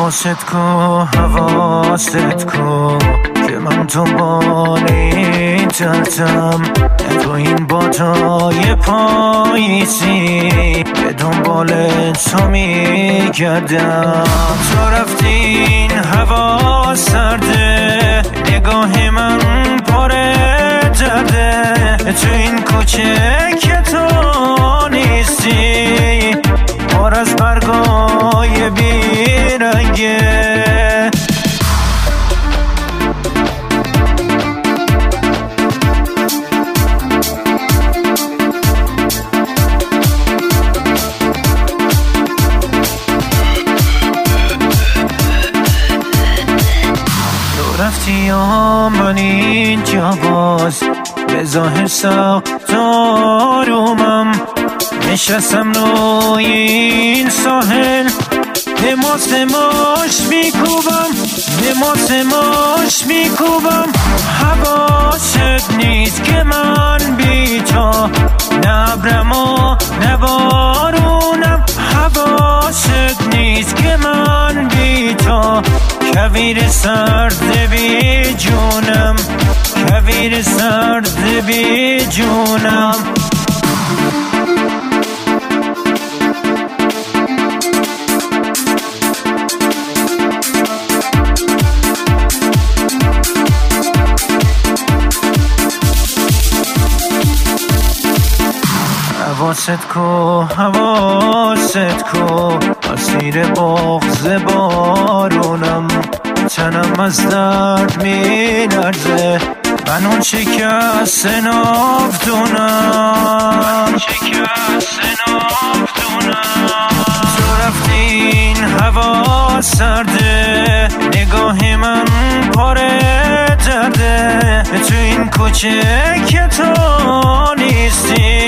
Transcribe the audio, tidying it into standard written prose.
حواست کو حواست کو که من دنبال این دردم، تو این بادای پاییزی به دنبال تو میگردم. تو رفتین هوا سرده، نگاه من پاره درده، تو این کوچه که تو نیستی پر از برگای بیرنگه. رفتی یا من اینجا باز به ظاهر ساختارومم، نشستم روی این ساحل به ماش میکوبم، به ماش میکوبم. حواست نیست که من بی تو نبرم و نبارونم، حواست نیست که من بی تو کویر سرد بی جونم، کویر سرد بی جونم. حواست کو حواست کو اسیر بغض بارونم، تنم از درد می لرزه، من اون شکست ناودونم، تو رفتین هوا سرده، نگاه من پاره درده، تو این کوچه که تو نیستی